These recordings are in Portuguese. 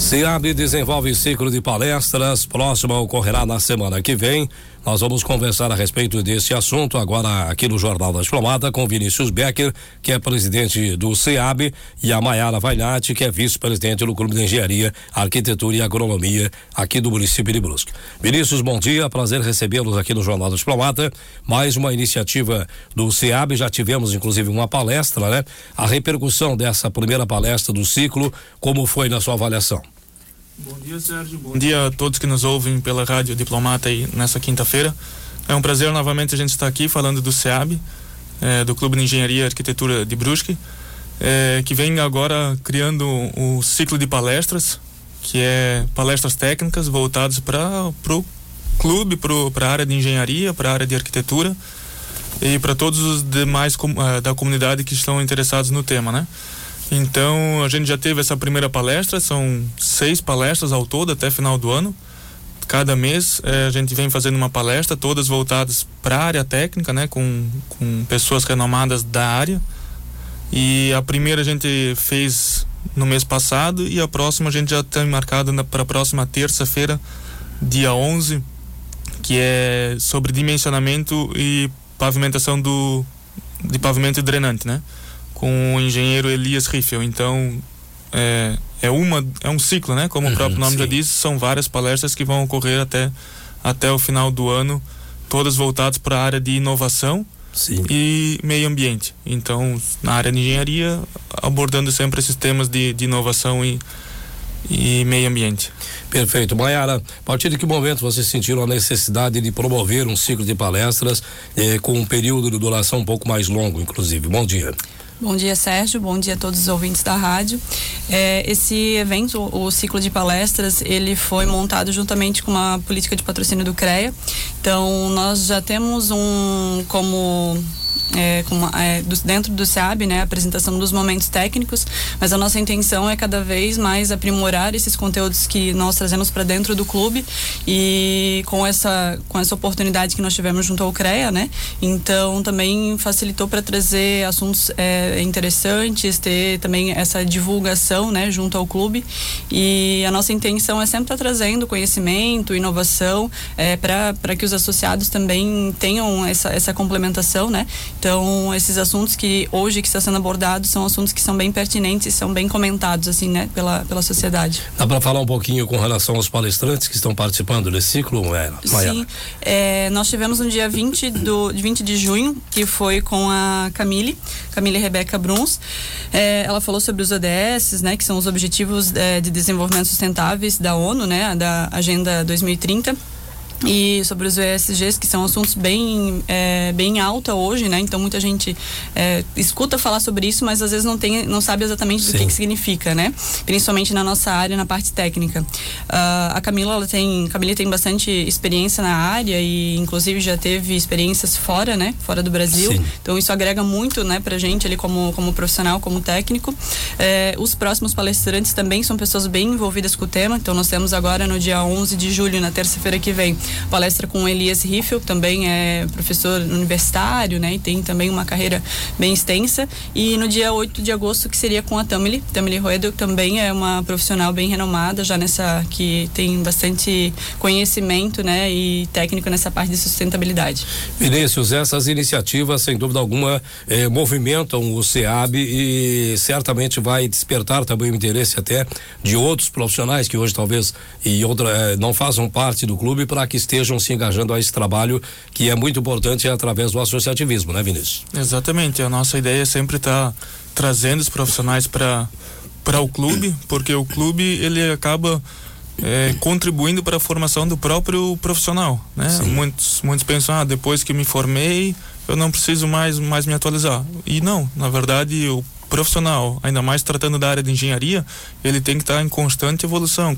SEAB desenvolve ciclo de palestras, próxima ocorrerá na semana que vem. Nós vamos conversar a respeito desse assunto agora aqui no Jornal da Diplomata com Vinícius Becker, que é presidente do SEAB, e a Maiara Vainati, que é vice-presidente do Clube de Engenharia, Arquitetura e Agronomia aqui do município de Brusque. Vinícius, bom dia, prazer recebê-los aqui no Jornal da Diplomata. Mais uma iniciativa do SEAB, já tivemos inclusive uma palestra, né? A repercussão dessa primeira palestra do ciclo, como foi na sua avaliação? Bom dia, Sérgio. Bom dia a todos que nos ouvem pela Rádio Diplomata aí nessa quinta-feira. É um prazer novamente a gente estar aqui falando do SEAB, do Clube de Engenharia e Arquitetura de Brusque, que vem agora criando o ciclo de palestras, que é palestras técnicas voltadas para o clube, para a área de engenharia, para a área de arquitetura e para todos os demais da comunidade que estão interessados no tema, né? Então, a gente já teve essa primeira palestra, são 6 palestras ao todo até final do ano. Cada mês a gente vem fazendo uma palestra, todas voltadas para a área técnica, né, com pessoas renomadas da área. E a primeira a gente fez no mês passado e a próxima a gente já tem marcado para a próxima terça-feira, dia 11, que é sobre dimensionamento e pavimentação de pavimento drenante, né? Com o engenheiro Elias Riffel. Então é um ciclo, né? Como o próprio nome já diz, são várias palestras que vão ocorrer até o final do ano, todas voltadas para a área de inovação e meio ambiente. Então, na área de engenharia, abordando sempre esses temas de inovação e meio ambiente. Perfeito. Maiara, a partir de que momento vocês sentiram a necessidade de promover um ciclo de palestras com um período de duração um pouco mais longo, inclusive? Bom dia. Bom dia, Sérgio. Bom dia a todos os ouvintes da rádio. Esse evento, o ciclo de palestras, ele foi montado juntamente com uma política de patrocínio do CREA. Então, nós já temos dentro do SEAB, né, a apresentação dos momentos técnicos, mas a nossa intenção é cada vez mais aprimorar esses conteúdos que nós trazemos para dentro do clube, e com essa oportunidade que nós tivemos junto ao CREA, né, então também facilitou para trazer assuntos interessantes, ter também essa divulgação, né, junto ao clube, e a nossa intenção é sempre estar trazendo conhecimento, inovação, para que os associados também tenham essa complementação, né. Então, esses assuntos que hoje que está sendo abordados são assuntos que são bem pertinentes e são bem comentados, assim, né, pela sociedade. Dá para falar um pouquinho com relação aos palestrantes que estão participando desse ciclo, Maiara? Sim, nós tivemos no dia 20 de junho, que foi com a Camille Rebeca Bruns. Ela falou sobre os ODS, né, que são os Objetivos de Desenvolvimento Sustentáveis da ONU, né, da Agenda 2030. E sobre os ESGs, que são assuntos bem alta hoje, né? Então muita gente escuta falar sobre isso, mas às vezes não sabe exatamente do que significa, né? Principalmente na nossa área, na parte técnica. A Camille tem bastante experiência na área e inclusive já teve experiências fora, né? Fora do Brasil. Sim. Então isso agrega muito, né, pra gente ali como profissional, como técnico. Os próximos palestrantes também são pessoas bem envolvidas com o tema. Então nós temos agora no dia 11 de julho, na terça-feira que vem, palestra com o Elias Riffel, que também é professor universitário, né, e tem também uma carreira bem extensa, e no dia 8 de agosto, que seria com a Tamily Roedo, que também é uma profissional bem renomada, já que tem bastante conhecimento, né, e técnico nessa parte de sustentabilidade. Vinícius, essas iniciativas, sem dúvida alguma, movimentam o SEAB e certamente vai despertar também o interesse até de outros profissionais que hoje talvez não façam parte do clube, para que estejam se engajando a esse trabalho que é muito importante através do associativismo, né, Vinícius? Exatamente, a nossa ideia é sempre estar trazendo os profissionais para o clube, porque o clube ele acaba contribuindo para a formação do próprio profissional, né? Muitos pensam, depois que me formei eu não preciso mais me atualizar, e não, na verdade o profissional, ainda mais tratando da área de engenharia, ele tem que estar em constante evolução,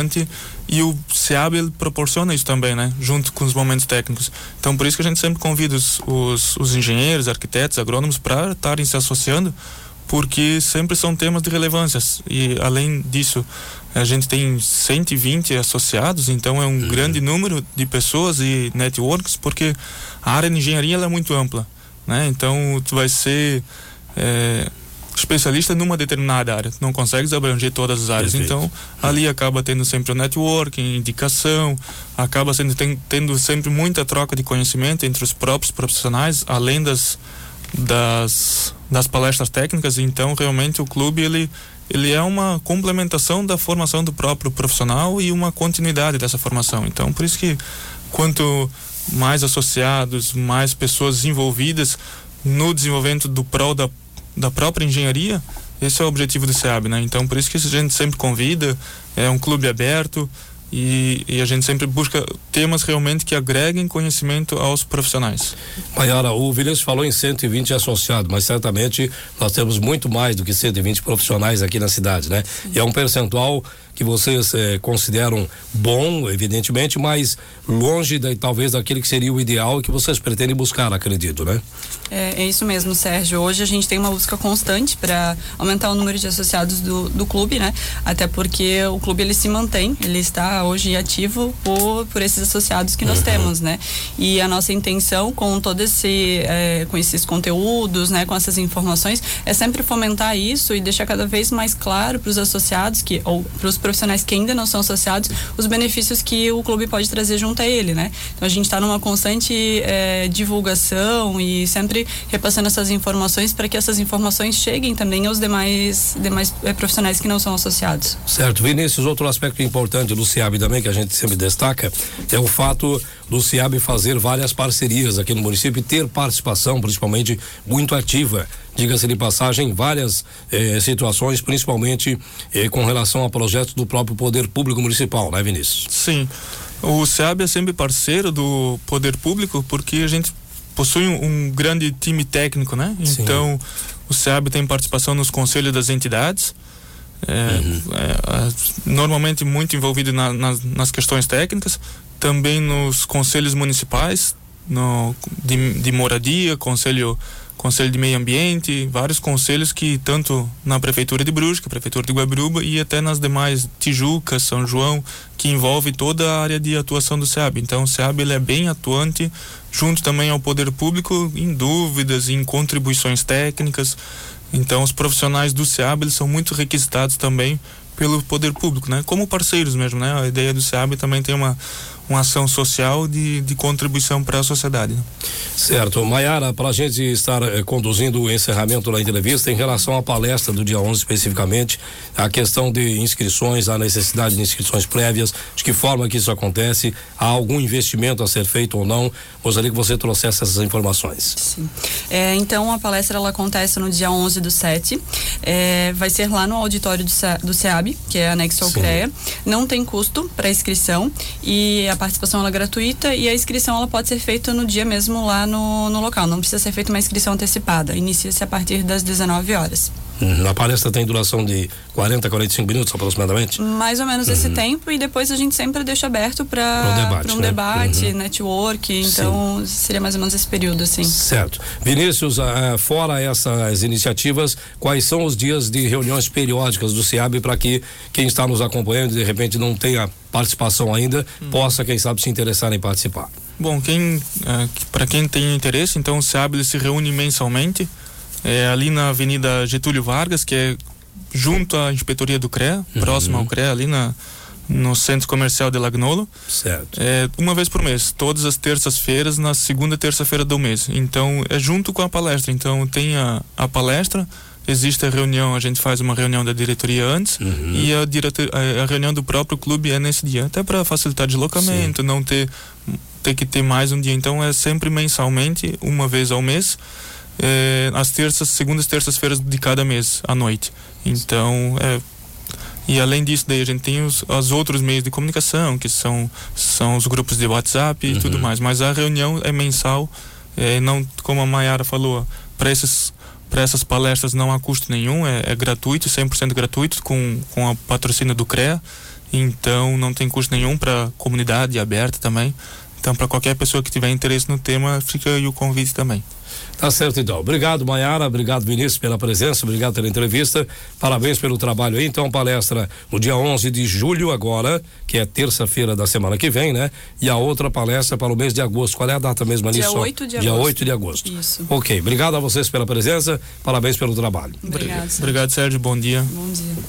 e o SEAB ele proporciona isso também, né? Junto com os momentos técnicos. Então por isso que a gente sempre convida os engenheiros, arquitetos, agrônomos para estarem se associando, porque sempre são temas de relevância, e além disso a gente tem 120 associados, então é um grande número de pessoas e networks, porque a área de engenharia ela é muito ampla, né? Então tu vai ser especialista numa determinada área, não consegues abranger todas as áreas. Perfeito. Então ali acaba tendo sempre o networking, indicação, acaba tendo sempre muita troca de conhecimento entre os próprios profissionais, além das palestras técnicas. Então realmente o clube ele é uma complementação da formação do próprio profissional e uma continuidade dessa formação. Então por isso que quanto mais associados, mais pessoas envolvidas no desenvolvimento do prol da própria engenharia, esse é o objetivo do SEAB, né? Então por isso que a gente sempre convida, é um clube aberto e a gente sempre busca temas realmente que agreguem conhecimento aos profissionais. Maiara, o Vinícius falou em 120 associados, mas certamente nós temos muito mais do que 120 profissionais aqui na cidade, né? E é um percentual que vocês consideram bom, evidentemente, mas longe talvez daquele que seria o ideal que vocês pretendem buscar, acredito, né? É isso mesmo, Sérgio. Hoje a gente tem uma busca constante para aumentar o número de associados do clube, né? Até porque o clube ele se mantém, ele está hoje ativo por esses associados que nós temos, né? E a nossa intenção com todo com esses conteúdos, né? Com essas informações, é sempre fomentar isso e deixar cada vez mais claro para os associados ou para os profissionais que ainda não são associados, os benefícios que o clube pode trazer junto a ele, né? Então a gente está numa constante divulgação e sempre repassando essas informações para que essas informações cheguem também aos demais profissionais que não são associados. Certo. Vinícius, outro aspecto importante do SEAB também, que a gente sempre destaca, é o fato do SEAB fazer várias parcerias aqui no município e ter participação, principalmente, muito ativa, diga-se de passagem, em várias situações, principalmente com relação a projetos do próprio poder público municipal, né, Vinícius? Sim, o SEAB é sempre parceiro do poder público porque a gente possui um grande time técnico, né? Sim. Então o SEAB tem participação nos conselhos das entidades, normalmente muito envolvido nas questões técnicas, também nos conselhos municipais, de moradia, conselho de meio ambiente, vários conselhos que tanto na prefeitura de Brusque, prefeitura de Guabiruba e até nas demais, Tijuca, São João, que envolve toda a área de atuação do SEAB. Então o SEAB ele é bem atuante junto também ao poder público em dúvidas, em contribuições técnicas. Então os profissionais do SEAB eles são muito requisitados também pelo poder público, né? Como parceiros mesmo, né? A ideia do SEAB também tem uma ação social de contribuição para a sociedade, né? Certo. Maiara, para a gente estar conduzindo o encerramento da entrevista, em relação à palestra do dia 11 especificamente, a questão de inscrições, a necessidade de inscrições prévias, de que forma que isso acontece, há algum investimento a ser feito ou não? Gostaria que você trouxesse essas informações. Sim. Então a palestra ela acontece no dia 11/7, vai ser lá no auditório do SEAB, que é anexo ao CREA. Não tem custo para inscrição e a participação ela é gratuita e a inscrição ela pode ser feita no dia mesmo lá no local, não precisa ser feita uma inscrição antecipada, inicia-se a partir das 19 horas. A palestra tem duração de 40, 45 minutos aproximadamente? Mais ou menos esse tempo e depois a gente sempre deixa aberto para um debate, network, então seria mais ou menos esse período, assim. Certo. Vinícius, fora essas iniciativas, quais são os dias de reuniões periódicas do SEAB para que quem está nos acompanhando e de repente não tenha participação ainda, possa, quem sabe, se interessar em participar? Bom, para quem tem interesse, então o SEAB ele se reúne mensalmente, ali na Avenida Getúlio Vargas, que é junto à inspetoria do CREA, próximo ao CREA, ali no Centro Comercial de Lagnolo. Certo. Uma vez por mês, todas as terças-feiras, na segunda terça-feira do mês. Então, é junto com a palestra. Então, tem a palestra, existe a reunião, a gente faz uma reunião da diretoria antes e a reunião do próprio clube é nesse dia, até para facilitar deslocamento, não ter que ter mais um dia. Então, é sempre mensalmente, uma vez ao mês, segundas terças-feiras de cada mês à noite. Então e além disso daí a gente tem os outros meios de comunicação, que são os grupos de WhatsApp e tudo mais, mas a reunião é mensal, não, como a Maiara falou, para essas palestras não há custo nenhum, é gratuito, 100% gratuito, com a patrocínio do CREA, então não tem custo nenhum, para a comunidade aberta também. Então, para qualquer pessoa que tiver interesse no tema, fica aí o convite também. Tá certo, então. Obrigado, Maiara. Obrigado, Vinícius, pela presença. Obrigado pela entrevista. Parabéns pelo trabalho aí. Então, palestra no dia 11 de julho agora, que é terça-feira da semana que vem, né? E a outra palestra para o mês de agosto. Qual é a data mesmo ali? Dia 8 de agosto. Dia 8 de agosto. Isso. Ok. Obrigado a vocês pela presença. Parabéns pelo trabalho. Obrigado, Sérgio. Obrigado, Sérgio. Bom dia. Bom dia.